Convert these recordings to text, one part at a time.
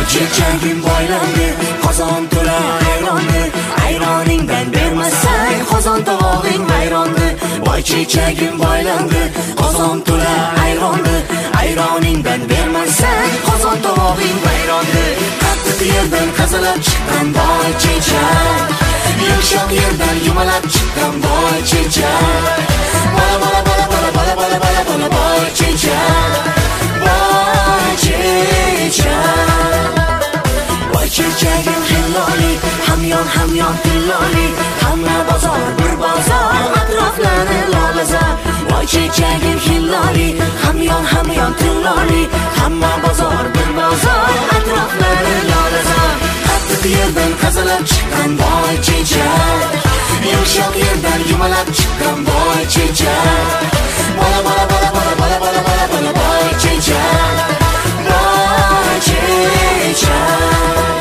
chechagim boylandi, qozon to'la ayrondi. Ayroningdan bermasang, qozon tovog'ing vayrondi. Boy chechagim boylandi, qozon to'la ayrondi. Ayroningdan bermasang, qozon tovog'ing vayrondi. Qattiq yerdan qazalab chiqqan boy chechak, yumshoq yerdan yumalab chiqqan boy chechak. Bola bola bola bola bola bola bola bola boy chechak, boy chechak. Boy chechagim hilloli, hamyon tilloli. Hamma bozor bir bozor, atroflari lolazor. Boy chechagim hilloli, hamyon tilloli. Hamma bozor bir bozor, atroflari lolazor. Qattiq yerdan qazalab chiqqan boy chechak, yumshoq yerdan yumalab chiqqan boy chechak. Bola bola bola bola bola bola bola bola boy chechak, boy chechak.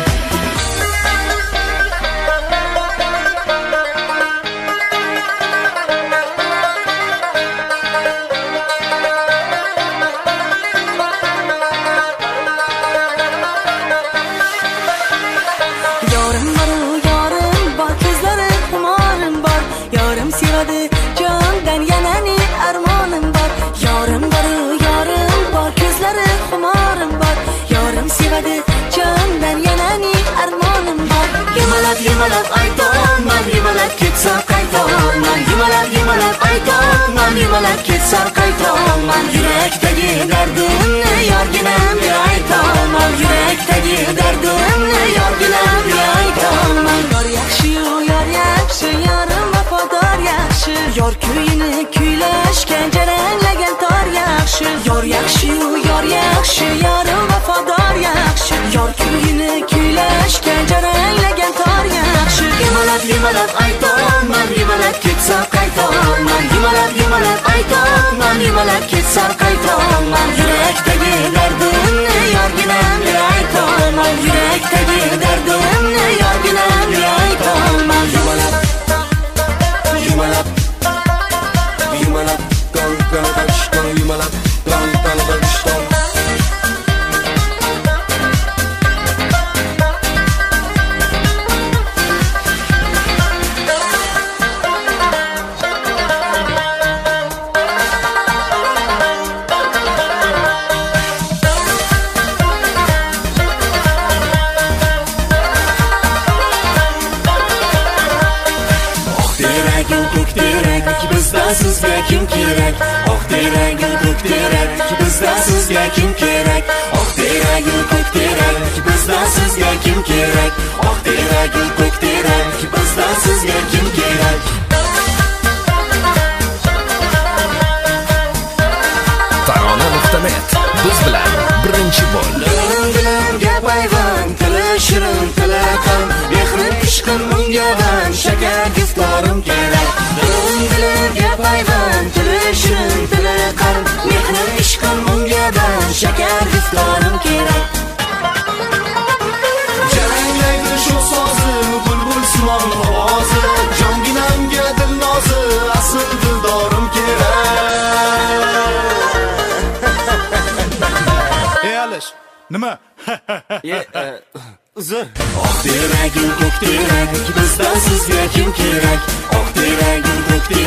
Yumalab aytaman, yumalab ketsa qaytaman. Yumalab aytaman, yumalab ketsa qaytaman. Yurakdagi dardimni yorginamga aytaman. Yurakdagi dardimni yorginamga aytaman. Yor yaxshi, yorim vafodor yaxshi. Yor kuyini kuylashgan jaranglagan tor yaxshi. Yor yaxshi, yorim vafodor yaxshi. Yor kuyini kuylashgan jaranglagan tor yaxshi. Yumalab aytaman, yumalab ketsa qaytaman. Yumalab aytaman, yumalab ketsa qaytaman. Yurakdagi dardimni yorginamga aytaman. Yurakdagi dardimni yorginamga aytaman. Yumalab sizga kim kerak? Oq teragim ko'k terak, bizda sizga kim kerak? Oq teragim ko'k terak, bizda sizga kim kerak? Oq teragim ko'k terak, bizda sizga kim kerak? Tarona.net biz bilan birinchi bo'l. Dilimga payvand, tili shirin, tili qan, mehrim ishqim unga ban, shakar giftorim kerak. Dilimga payvand, tili shirin, tili qan, mehrim ishqim unga ban, shakar giftorim kerak. Jaranglaydi shu so'zi, bulbul simon ovozi, jonginamga dilnozi, asl dildorim kerak. Nima? Uzr. Oq teragim ko'k terak, bizda sizga kim kerak? Oq teragim ko'k terak.